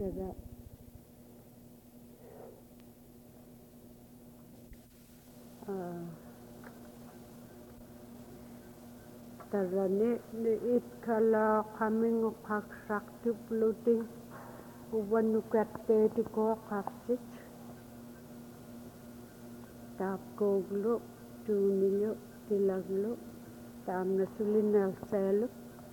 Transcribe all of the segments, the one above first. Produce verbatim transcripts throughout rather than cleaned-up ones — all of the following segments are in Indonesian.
tara tara ni ni itkala qaminguqaqsartuplutin uvanukatteetikoqarsit taapkuuglu tuunillu tilaglu taamnasulinersaalu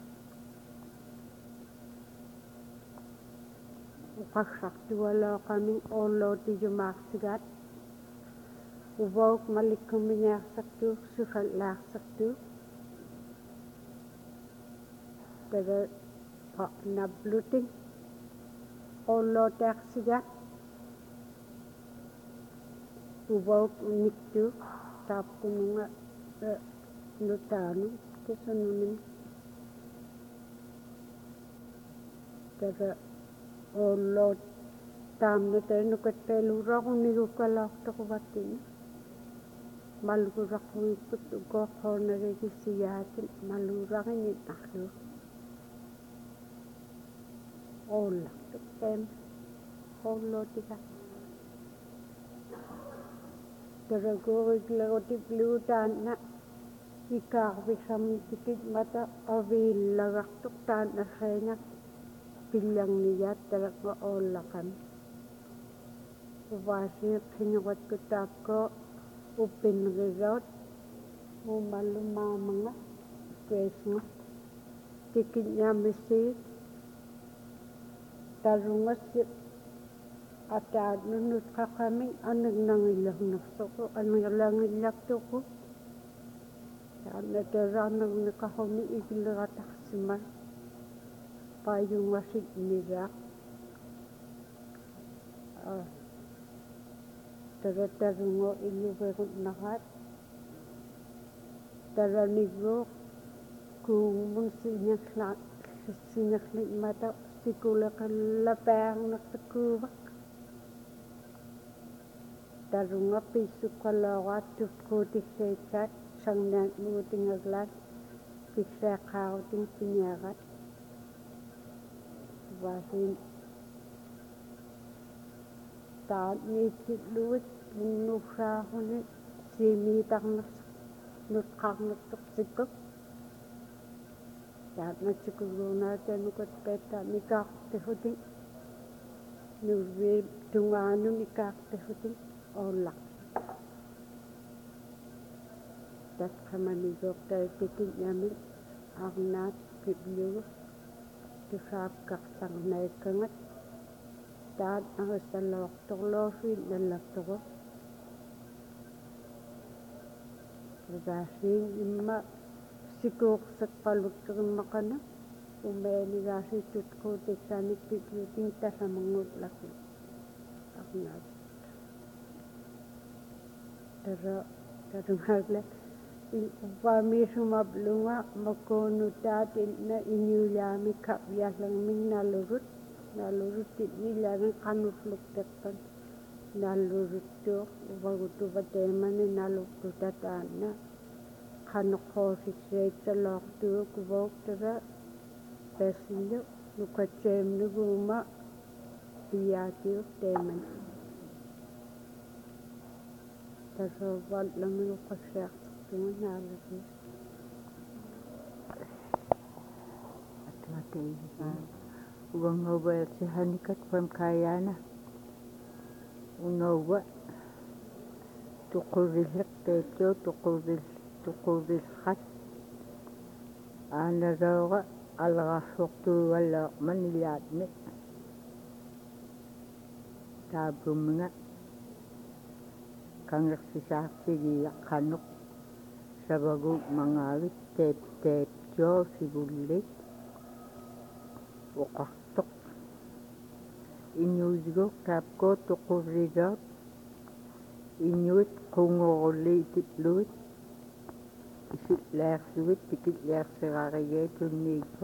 uqassartualooqamin oollootiyumaarsigaat uvauk malikkumiñaaqsartuuq sufallaaqsartuuq tara naplutin oollootaqsigaat uvauk uniktuuq taapkununga nutaanu kisunumin tara oolloot taamnateenukatpeeluuraqunigukkalaortoquvattiñi malguraqqugipput ukoqqoonagigissiyaatin maluuraqinin arluuq oollartuq teem ollootiga tara kuuriklegutipligutaanna ikaarvisamtikit mata aviillagartuq taannerreeŋa pillarniyaat talaqqa oollaqami uvaasiiq siñuqatkutaapkoo uppinrigaut uumallu maamanga tuesnga tikiññaamissiit tarungassi ataatnunut qaqqamin anernangillernersoqu anerlangillartuqu taannaterarnerniqarruni ikilleratarsima paayungasit nigaaq tara tarungo illuverutnaraat taraniguuq kuumun siñerlaat siñerlimata sikuleqallapaarnertukuuvaq tarunga pissuqqalooraat tupquutiссаитсаат сарнаат муутингаглаат киссааққаарутин пиниарат васин таатниитсиллуит муннуссааруни симиитарнерс нутқарнертоқсиккук таатнатсикулуурнаатанукат паатта микаартифутин нувви тунгаanu микаартифутин ооллақ татқаманигуортаатикиннами арнаат пиблугу тусаапкарсарнаиккангат таат ариссаллоорторлоофиит наллартору таасиин имма сикуурсеққалуккериммақана умаанигаасситтут куутиксааник пиблутин тасамангуутлаку арнаат тара тарумагла упаамиисумаблунга макуунутаат инна иниулаамикка виаллерминнаалугут наалуруттит нилаанан qanulluqteqqan naalluruttuuq uvaguttuva teemani naluqtutataanna qaneqqoosissaitsaloortuuk uvauktara passillu nukatseemnuguuma piyaatiuq teemani tasoovaallamiuqqassiartartunga naalaki atmateiva uangauvaertihanikat pamkayaana unauva tuquvilleqteetio tuquvill tuquvillqat aanagaura алерарсуортуугаллаақман илаатми таапумнга кангерсисаартигиаққанеқ савагу мангаавит тееп теептио сигуллит оқартоқ иньюусгоқ таапкоо тоқурригаат иньюит қунгоруллиитиплуит исиллаарсугит тикиллаарсерааригээ тунниикко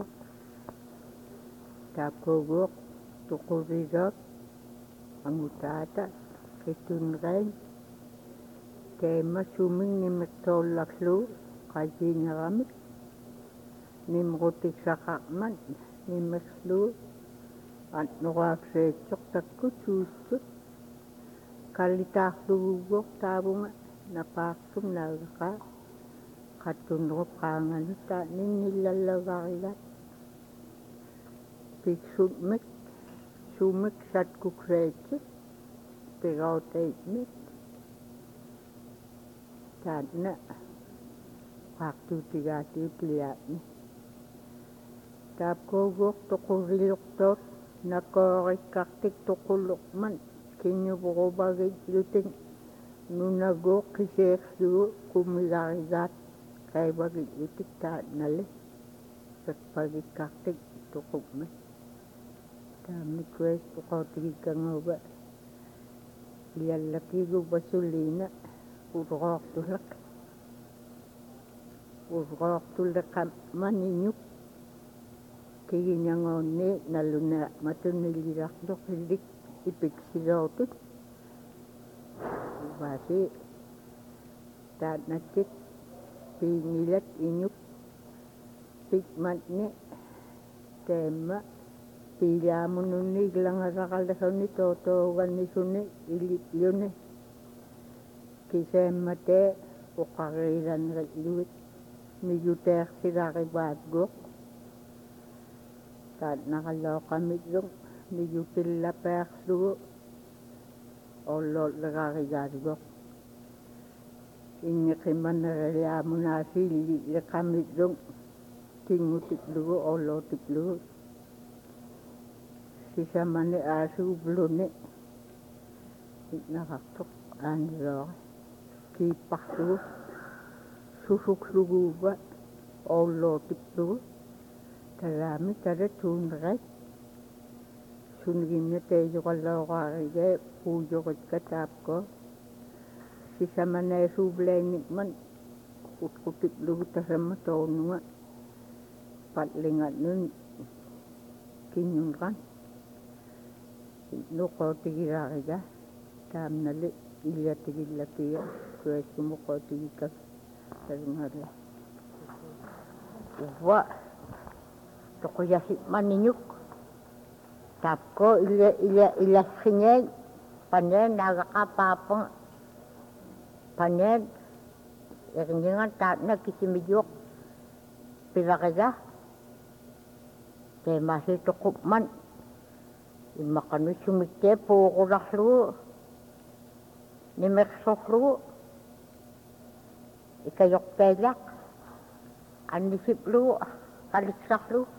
таапкоогоқ тоқурригаат ангутаата китунраин теема сумингиммертоорларлуу qajingeramik nimrutiksaqqarman nimmerluu At nuqaakseetsoq takkutsuussut kallitaarluguuguoq taavunga napaartum naagaqa qattunnerup qaanganutta ninnillallagarigat piksutmik suumik satkukseetsit pigauteitmik taatna qaartuutigaatiutiliaatni taapkooguoq toqurrilluqtoot nakoorikkartik toqulluqman kinñupuqupagit nunagooq qiseerlugu kumigarigaat qaivagitlutik taatnali peqpagikkartik toqupmat taamnikkuis uqootigikkanguuga illallakiiguvassuliina uruqoortullaq uruqoortulleqammaniñuk kigiñangoonni nalluna matunillirarluq illik ipiksilootut uvaasi taatnatkit piingilat iñuk pikmatni teemma piilaamununni iglangaraqalasuni tootoogannisuni ilippiuni kiseemmatee uqariilanriqluit niyuteersilarivaatguoq taatnaqalooqamitlung niyutillapeerslugu olloollegarigaatguoq inniqimmaneraliaamunaasiilliqamitlung tingutiklugu ollootiklugu sisamani aasuupluni itnaqartuq aanilooqa kiipparlugu susukluguuva ollootiklugu talaami tala tuunerat sunigimna teejuqallooqaarigee puujoqitka taapko sisamanaasuuplainikman utqutiklugu tasamma toonunga patlingatnun kiñunqan nuqootigiraariga taamnali illatigillakiga kuaskumuqootigikak talungala uva toquyasipmaniñuk taapko illa illa illasqiñeeñ paneen naagaqa paapanga paneen iqñingan taatna kisimiyuoq pilaqiga teemaasi toqupman immaqanu sumikkee puuqurarlugu nimeqsorlugu ikayoqteellaq annisiplugu qaliksarlugu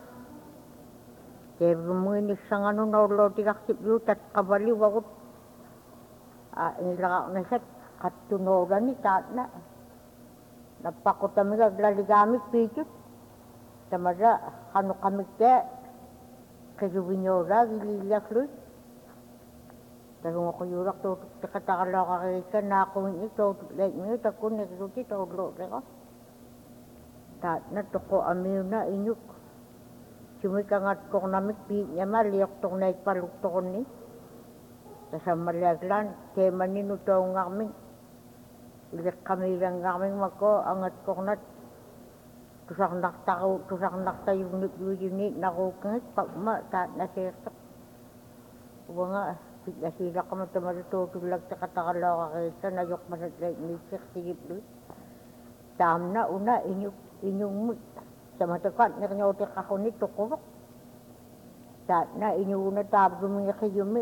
teevumuinissanganun ollootigartiplugu tatqavalivagut ilaqarnasat qattunoolani taatna nappaqutamiga glaligaamik piitut tamara qanuqamikkee qiluviñoolaag iliillasluit talungoquyuuraq tootuqtiqataqalooqarigikka naaquviñi tootutleitmigu takkunniqluti toollo'leqa taatna toqo amiuna iñuk sumikangatkornamik piiñama liortornaitpaluktoqunni tasammaliaklaan teemaninu toongarmin iliqqamiilangarmin mako angatkornat tusarnartaru tusarnartayugnipiuyuni naruukangit paqma taatnaseertoq uanga pitlasiilaqama tamara tootullaktiqataqalooqarigikka nayoqmasatlaitmiissiqsigipluit taamna una iñuk iñummut samatakat nirñootiqqarruni tuquruq taatna iñuguna taaplumiiqiyumi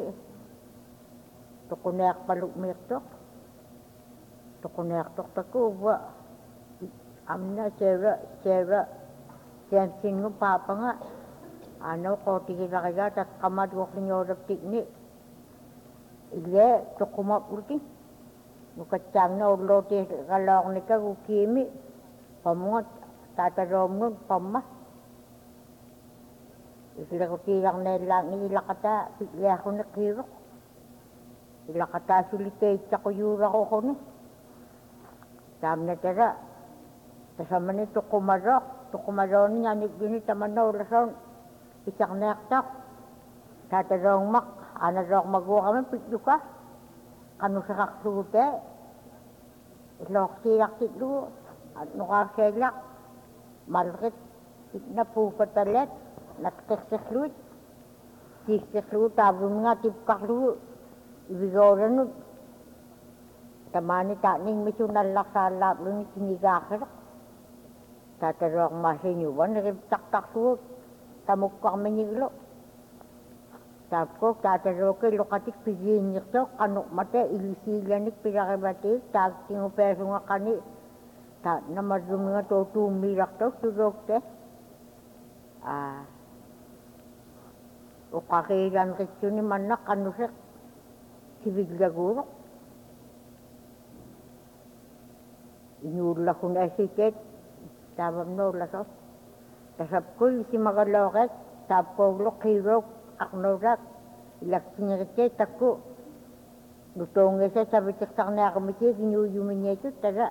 tuquneerpalukmiirtoq tuquneertortaku uva amna seera seera siansingu paapanga ano qootigilariga tatqamaluorliñoolaptikni ile tuqumapluti nukatsaangna ollootiqaloornikagu kiimi pamunga taataloomngun pamma islequtiilarneellaangi ilaqataa pitliarruni qiiruq ilaqataa suliteitsaquyuularuquni taamna tala tasamani tuqumalooq tuqumalooni ñanikluni tamannaullasoon isarneertaq taataloongmaq aanaloormaguuqami pitluka qanuseqarlugutee ilooqsiilartitlugu nuqaarseellaq malqit itna puupatalet natqirserluit Tislu tabun nga tipkaklu ibigoran tamani taning misunal laksalap luni sinigakir tatarok masinyuban tak tak suot tamukak meniglo tapko tatarok lokatik piginik to kanuk mate ilisilanik pirakibatik tag tingo peso nga kani ta namadum nga to tumirak to surok te ah o kakilan kityo ni manak kanusek sibigla-gurok. Inyula ko na siket, tabam no lasot. Tasap ko si magaloket, tapko lo kirok, aknorak, ilaksinyaket ako. Lutong isa sabitak sa kanya kamiti, ginyuyumin niya ito, tada.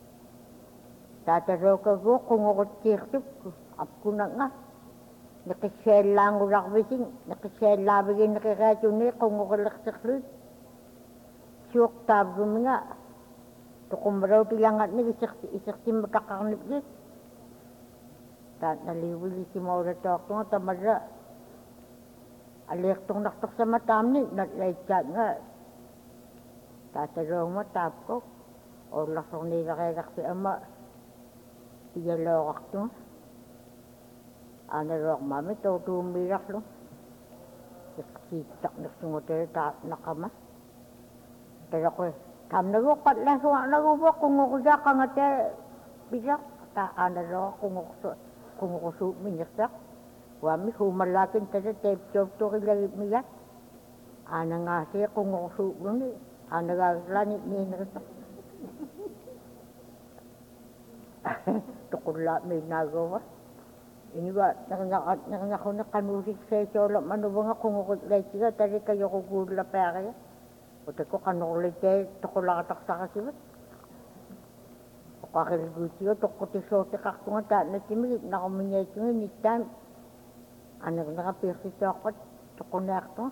Tataro ka ko, kung ako tirtuk, apko na nga. Nakisel lang urak bising, nakisel labigin nakikatyo ni kung ukalaksaklud. Siyok tabrum nga. Tukumaraw tilangat ni isakti makakarnip ni. Tat naliwili si Maura Tok nga tamara. Alik tong naktok sa matam ni, natlaitkat nga. Tataraw mo tapko. O lasong nila kay si ama. Iyalokak to nga. Ana rok mami to tumirak lo. Sitak na sungote ta nakama. Pero ko tam na ko patla so na ko kung ko ja kangate bisak ta ana rok kung ko kung ko su minyak. Wami humalakin ta te job to kila miyak. Ana nga siya kung ko su ni ana ga lanit ni na. Tukula may nagawa. Ini ba, nakanya ko na kanusik sa solo, ano ba nga kung ukulit siya, tari kayo kugula pa kaya. O ko kanukulit kayo, tukulakatak sa kasi ba? O kakiligut siya, tukuti-sote kaktunga, na simigit, nakuminyay siya, nitan. Ano nakapirsi siya ako, tukunakto.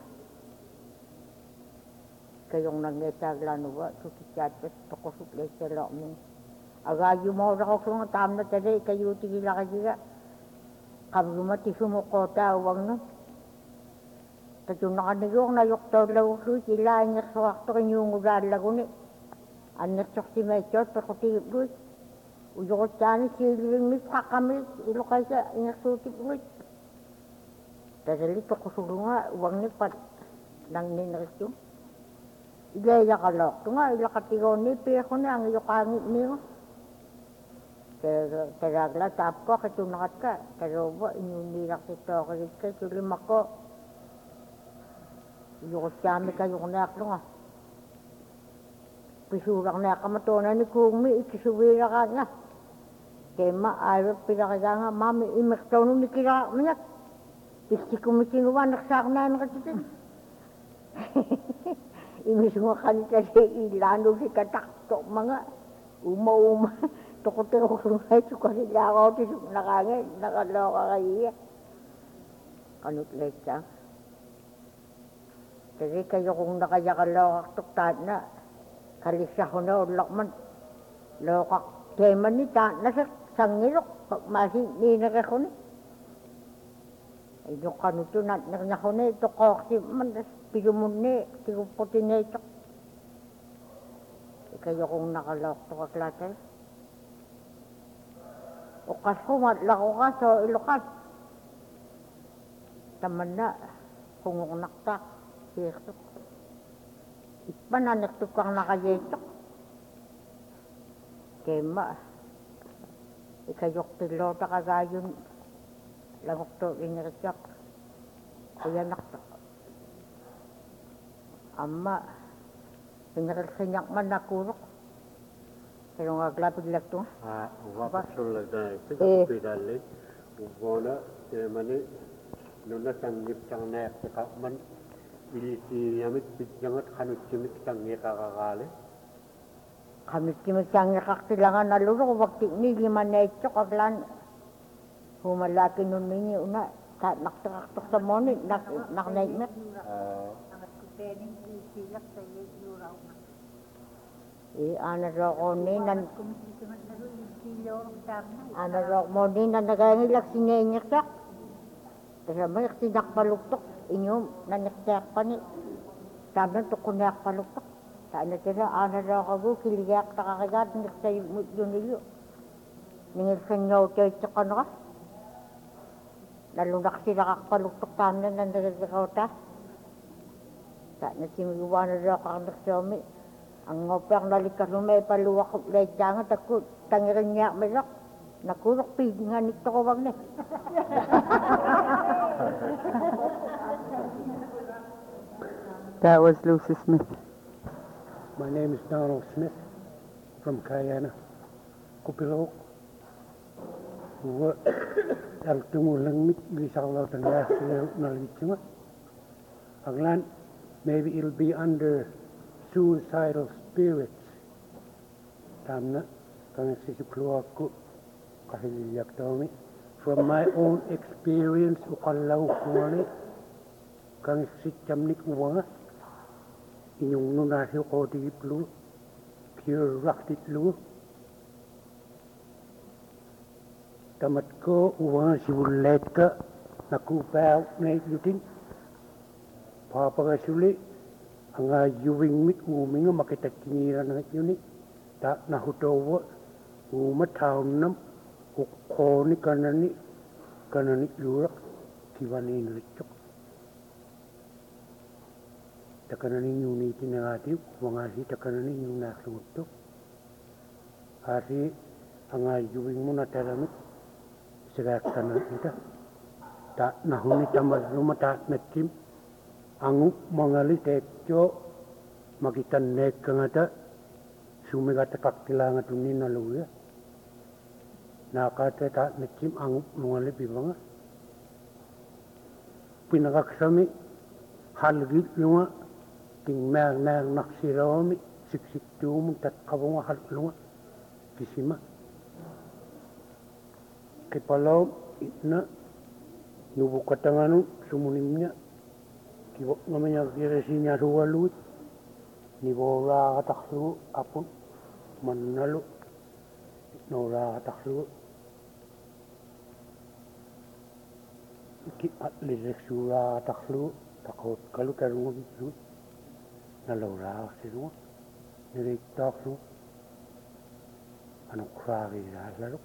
Kayong nangyayagla no ba, sukisyatpas, tukusuklet sa loomin. Agayo mo ako kung tam na tari, kayo tigila kayo. Kami mati sumukota uwang nun. Tato nakanigok na yuktaw lawusu sila anyak sa wakto kanyong ugal lago ni. Anyak sa si Mechot pa kutip luit. Uyukot sani siling mis kakamit ilokay sa anyak sutip luit. Tadali to kusuro nga uwang ni pat nang ninris yung. Igaya kalok. Tunga ilakatigaw ni piyako ni ang iyokangit niyo. Teragla tapko kitunakat ka. Pero ba, inyunirak ito kalit ka. Sulim ako. Iyukot kami kayo kunak nga. Pisurak na kamatunan ni Kumi. Ikisuwira ka nga. Kema, ayaw pinakita nga. Mami, imaktaw nung nikirak manyak. Pisti kumisinuwa, naksak na nakatitin. Imisunga kanita si ilano si katakto mga. Uma-uma. Tukutiro ko nga ito kasi ako ito nakangin, nakaloka kayo. Kanot lang siya. Kasi kayo kung nakayakaloka tuktat na, kalisya ko na ulakman. Lokak teman ni ta, nasa sangilok, pagmasin ninaka ko ni. Ay yung kanuto na, nakanya ko na ito koksi man, pilumun ni, tiguputin na ito. Kayo kung nakaloka tukaklatay. Ukas ko, matlako ka sa ilukas. Taman na, kung naktak, siyesok. Ipa na naktuk kang nakayesok. Kema, ikayok tilota kagayon, lamok to inirasyak. Kaya naktak. Ama, inirasanyak man nakurok. Pero nga glapig lang ito. Ah, wapasul lang na ito. Pidali. Ubona, mani, nuna sanggip sang nayak sa kakman, ilisi yamit, pityangat, kanut simit sang kakakali. Kamit simit sang kakasilangan na luro, wakti ni lima na ito, kaglan, humalaki nun ninyo, una, naktakaktok sa moni, naknaikmet. Angat ko tening isilak sa yuraw na. Eh, ana ro ko ni nan ana ro mo ni nan nagangilak sinenyak sak. Kaya may sinak paluktok. inyum naniktiaqpani taamna tuquniaqpalukta taanatira aanaraaqagu kiligaaqtaqaqigaat niqsayunillu ningilsanngauteitteqaneqa nallunaqsilaqarpaluktuq taamna naneriqauta taanatsimiguaanaraaqqarnersuami angoppearnalikkarlume paluaqut leitsaanga takku tangerinniaqmilaq nakuruq piiginganiktoquvagne. That was Lucy Smith. My name is Donald Smith from Kayana, Kupilok. Wa altungulangmit lisarlautan laasileru nalitsunga. Aglan, maybe it'll be under suicidal spirits. Tamna kangasisukluakku kahiliaktaumi. From my own experience uqallau kuali kangasittamnik uwanga inyung nunasi qootigiplu pure raqtitlu tamatko uwanga sivulleetka nakupaaw naitlutin paapakasuli anga yuvingmit uuminga makitakkingiranangat ta nahutowa uuma taunam uqqooni kanani kanani lurak kivaninritchok takanani nyuniti negatif wangasi takanani nyunakhlutto asi anga yuvingmu nataramit segaktanan ita ta nahuni tamarruma ta natim angu mangali tekjo makitan nekkangata sumigata kakkilanga tunina luya nakata ta natim angu nungali bibanga pinakaksami halgit lunga ting mer mer naksirami siksik tumu tat kabunga hal lunga kisima kepala itna nubu katanganu sumunimnya kibo namanya kiresinya ruwalut ni bora kataklu apun manalu nora kataklu ki atlisek sura kataklu takut kalau tarungu bisu nalora siru nirek taklu anu krari lalu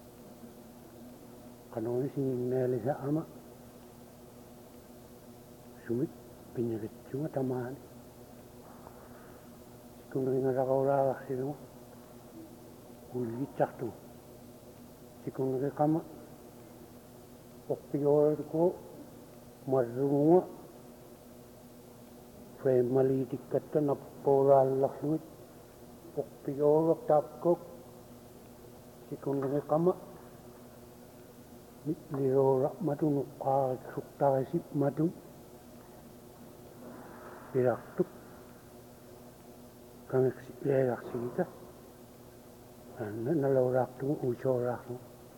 kanoni singineli sa ama sumit pinyarit cuma taman kung ringa rakaura siru uli caktu sikung ringa kama okpior ko marunga family dikata na poral laksuit okpior tapkok sikung ringa kama lirora matun ka suktasi matun biraktuk kang lerak sita na nalorak tu ucorak tu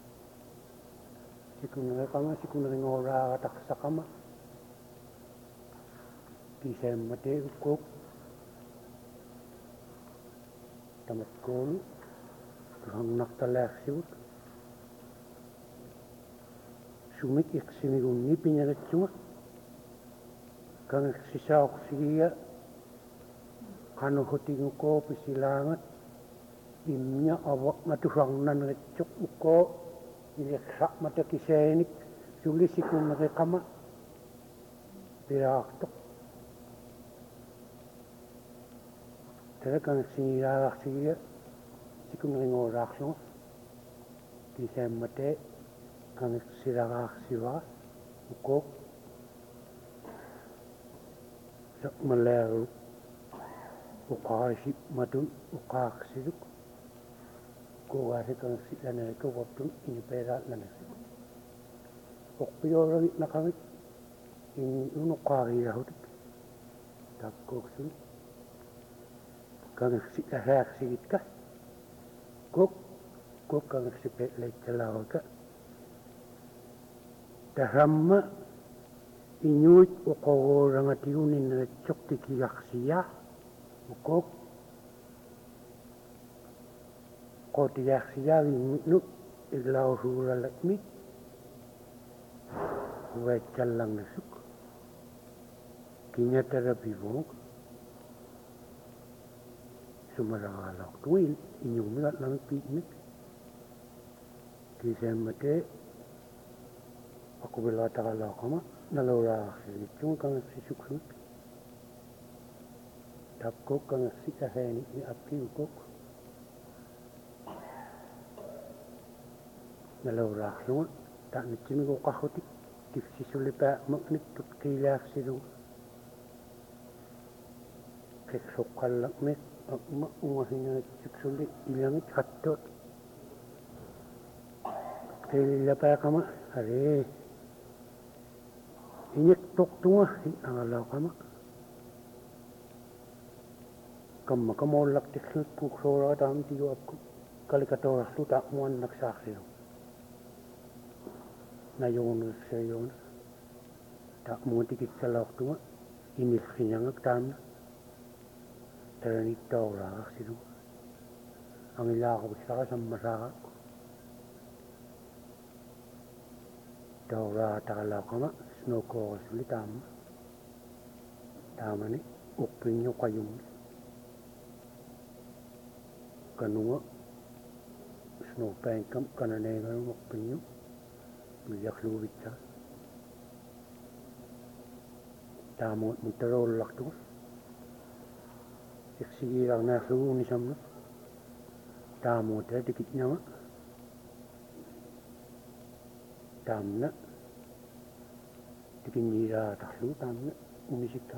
sikun kama sikun ngora tak sakama kisem mate kok tamat kol kang nak talak siut sumik iksinigunni pinyagat cuma kang sisaok siya kanu hoting ko pisilangat imnya awak maturang nan recok ko ileksa mata kisenik suli sikun nakekama piraktok tere kang siniralak siya sikun ngorak so kisem mate kang siragak siwa ko sak maleru ukasip matun ukaksiruk ko gasi kang silana ko waptun ini perat lana okpior nakamit in uno kari yahut takko sun kang silahak sigit ka ko ko kang sipet lecelaw ka tahamma inyut ukaworang atiunin na chok tikiyaksiya ukok ko tiyaksiya inu iglaw sura lakmit uwe chalang nasuk kinya terabivong sumaralak tuin inyumilat lang piknik kisemate aku bela takala kama nalora situng kang sisuksut tapko kang sikaheni ni api ukok nalora lu tak nicimi ko kahoti tifsisulipa maknik tutkilak silu keksokal mek akma umahina siksuli ilangit hatot kelilapa kama are inyek tok tunga angalaw kama kamma kamolak tiksut puksora dam tiyo apku kalikatora suta muan naksaksilo na yonu sayon tak muti kitsalak tunga inil khinyangak tamna terani taura silu ang ilako bisaka sammasaka taura takalaw kama snoko suli tama tama ni ukpinyo kayong kanunga snow pankam kananengan ukpinyo biyak luwitsa tama muntarol lakto iksigirak na suuni samna tamo ta dikit nyama tamna dikinira tahlu tamna unisika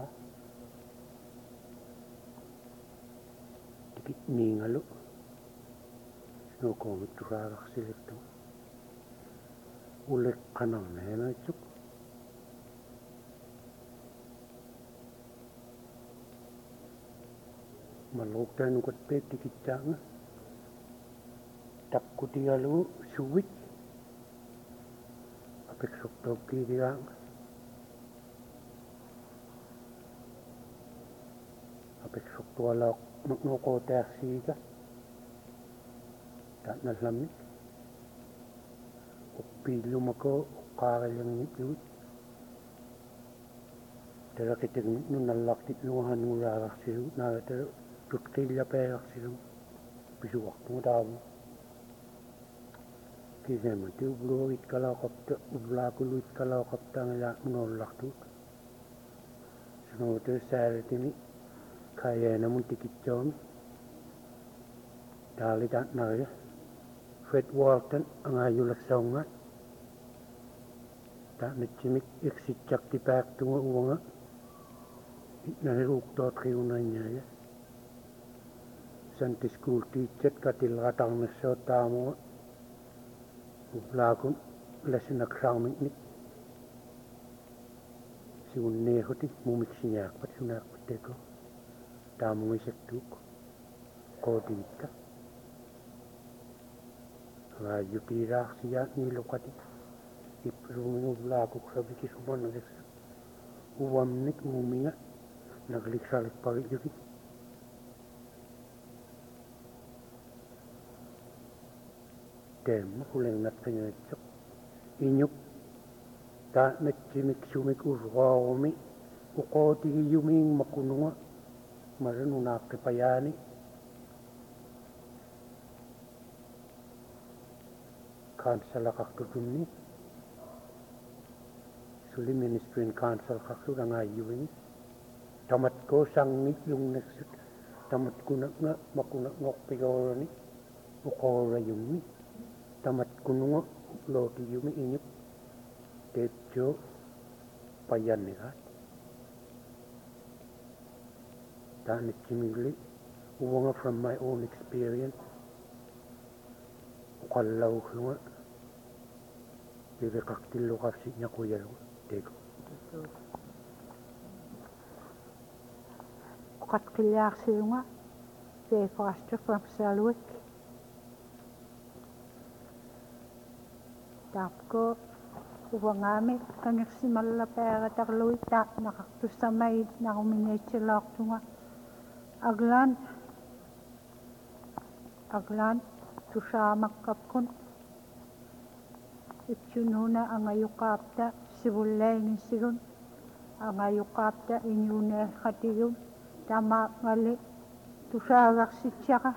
dikit ningalu snoko muturak silekto ulek kanang nena cuk malok dan ukot pe tikitang takutialu suwit apek sok kiriang apek sok tualak maknoko taksi ka tak nalamit upilu mako kakalang nitlut tera kiting nunalak titluhan ngurarak silu na tera tutkilya perak silu bisu waktu tahu kisema ti ubluit kalau kapta ublakulut kalau kapta ngala menolak tu seno te sare tini kaya namun tikit jom dali tak naya Fred Walton angayulak songa tak necimik iksicak di pak tunga uanga nahiruk dot kiunanya ya Sunday school teacher katil katang naso tamo ublakum lesson aksam ni si unne hoti mumik sinyak pat sunak pateko tamo isektuk kodita la yutira siya ni lokati iprumi ublaku sabi kisuman nagesa uwam nik muminga nagliksalik pagi yuki dem kuleng nat kanya cok inyuk ta necimik sumik urwaomi ukoti yuming makununga maranu kepayani kansala kakuduni suli ministry and council kakudang ayuing tamat ko sang yung neksut tamat kunak nga makunak ngok pigawani ukora yumi tamat kununga loti yumi inyuk tejo payan nihat dan chimili uwanga from my own experience ukallaw nga dire kaktil kasi nya kuya tego ukat kilyak silunga pe foster from Selwick tapko uwangami kaniksi malapera tarluit ta nakaktusamay na kuminechilak tunga aglan aglan tusamak kapkun itsununa ang ayukapta sibulay ni sigun angayuqaapta iñuuneerqatigum tamaaqngali tusaagarsitsiaqa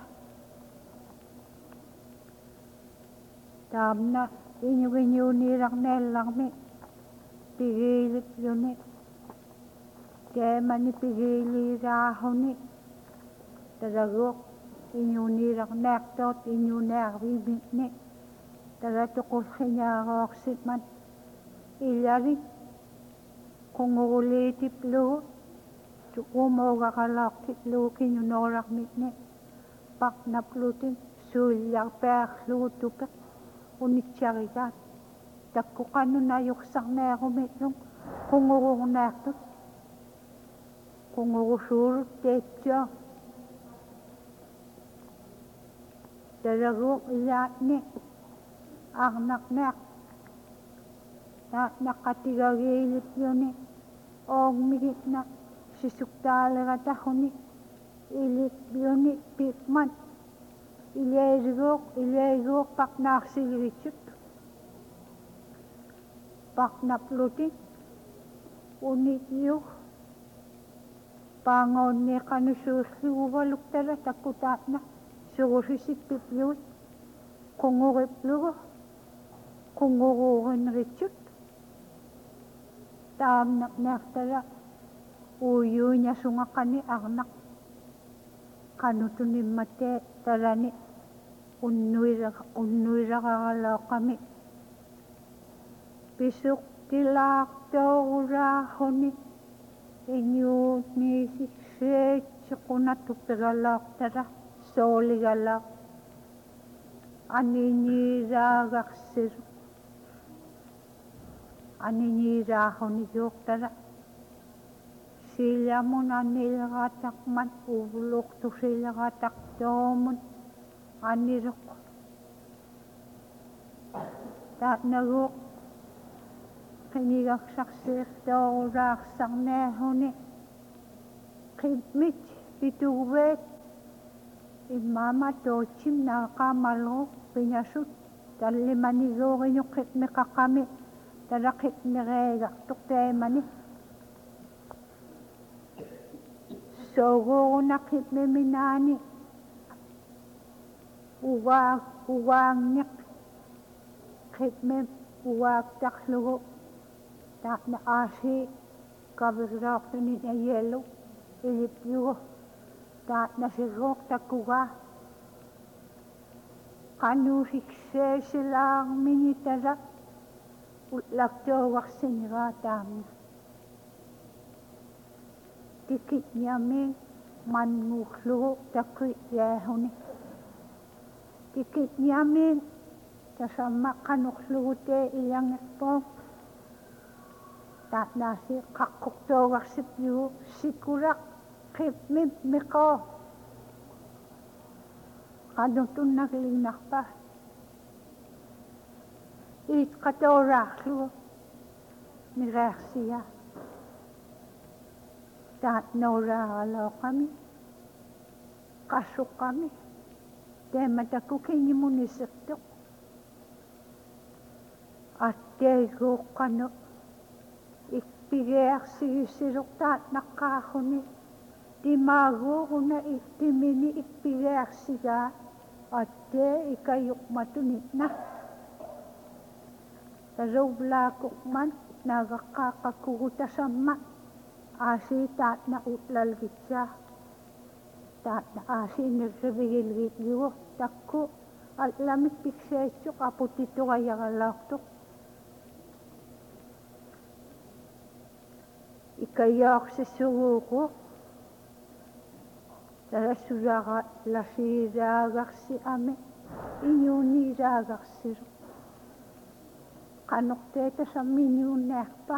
taamna iñugiñuuniirarneellarmi pigiilipluni teemani pigiiliiraahuni talaguuq iñuuniirarneertoot iñuunearviimitni talatuqulqiñaaroorsiman illari qunguruliitiplugu tuqumauqaqalaortiplugu kiñunoorarmitni paqnaplutin suullarpearlugu tupeq unitsiarigaat takkuqannunayuqsarneerumitlung qungururneertut qungurusuulut teitsio talaguuq illaatni arnaqneaq naaqnaqatigagiilipluni oogmigitna sisuktaaleratahuni ilipluni piikman ileeriguuq ileeriguuq paqnaarsiligitsut paqnapluti unitlug paangoonniiqanusuulluguvaluktala takkutaatna sugusisikpiplugut qunguriplugu qunguruurinritsut taamnaqneertala uuyuuñasungaqani arnaq qanutunimmatee talani unnuiraqa unnuiraqaralooqami pisuq tilaartoorulaarruni iñuutniisiksiitsiqunatupigalaortala sooligalaa aniñiiraagarsiru aniñiiraahuniguuqtala sillamun anilrataqman uvluqtusilrataqtoomun aniruq taatnaguuq qinigarsarsiirtoorulaarsarneerhuni qimmit pitugveet immaama tootsim naaqaamalruq piñasut tallimaniguuriñu qitmiqaqami tala qitmireegartuq teemani sooguuruna qitmiminaani ugaag ugaagniq qitmim ugaagtarlugu taatna aasii kavirraortunin ayeelu iliplugu taatna sirruuq takkugaa qanuusikseesilaarmini tala utlaqtoogarsinigaa taamna tikitñami mannuurlugu takkuiyaahuni tikitñami tasamma qanuqlugutee ilangerpoon taatnaasi qaqqortoogarsiplugu sikulaq qipmim miqoo qanutunnaklignarpa iitqatooraarlugu mireersiya taatnooraalooqami qassuqqami teematakku kiñimunisirtuq atteeguuqqanu ikpigeersigisiruq taatnaqqaarruni timaaguuruna iktimini ikpigeersigaa attee ikayuqmatunitna tarublaakuqman naagaqqaaqqakkugu aasii taatna utlalgitsaa taatna aasii nirrivigilgitlugu takku allamik pikseitsuq aputituqayaralaortuq ikayaorsisuguuqu talasulaqa lasiiraagarsi ami iñuuniiraagarsiru qanuqteeta sammiñuunneerpa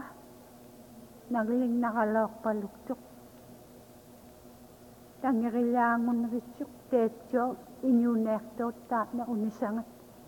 naglinnaqaloorpaluktuq tangerilaangunneritsuq teetsio iñuuneertoot taatna unisangat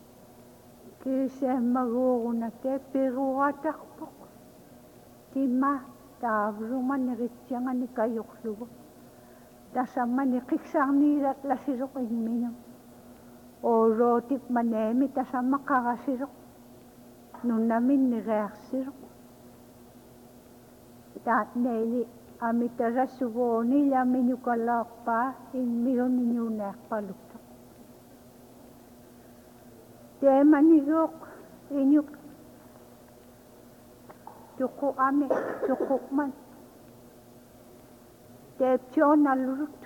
kiiseemmaguurunatee piruatarpoq timma taavlumaneritsiangani kayuqlugu tasammani qiksarniiratlasiruq immiñum oorootip maneemi tasamma qarasiruq nunnamin nireersiruq taat neili amitara suvoni la minukalakpa in miho ninyunerpalukto. Tema nilok inyuk tuku ame tukuk man. Tepcho nalurut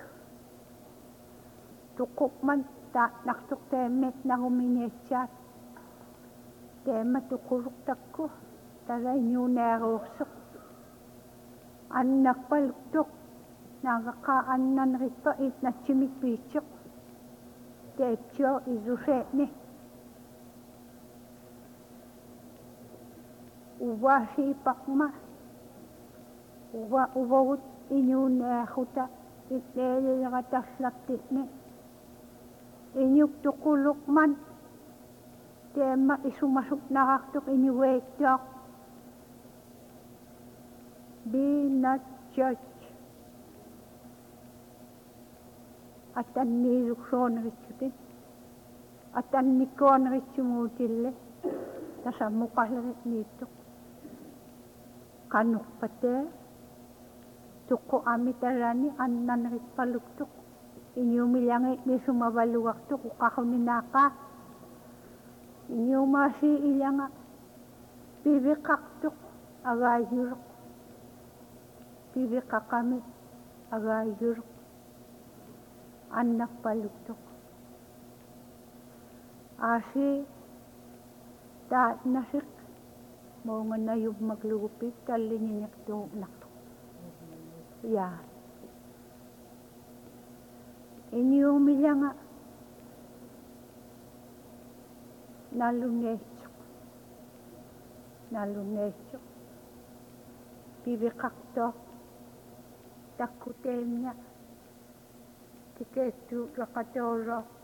tukuk man ta naktuk temet na huminechat. Tema tukuruk takko tara inyunerosok. Anak paluktok nakakaanan ripa it na chimikpichok. Tepcho izusene. Uwa si pakma. Uwa uwawut inyunerhuta itlele lakataslatitne. Inyuk tukuluk man. Tema isumasuk nakaktok inyuwektok. Be not judged. Atan nilukson richutin. Atan nikon richumutille. Tasa mukalarit nito. Kanuk pate. Tuko amitarani annan ritpaluktok. Inyumilangit ni sumabaluwaktok. Ukakuninaka. Inyumasi ilanga. Bibikaktok. Agayurok. Bibi kakami agayur anak paluktok. Asi taat nasik mo nga na yung maglupit talinyinik to naktok. Ya. Inyo umila nga nalunesok. Nalunesok. Bibi kaktok. Takutemnya tiketu rakatoro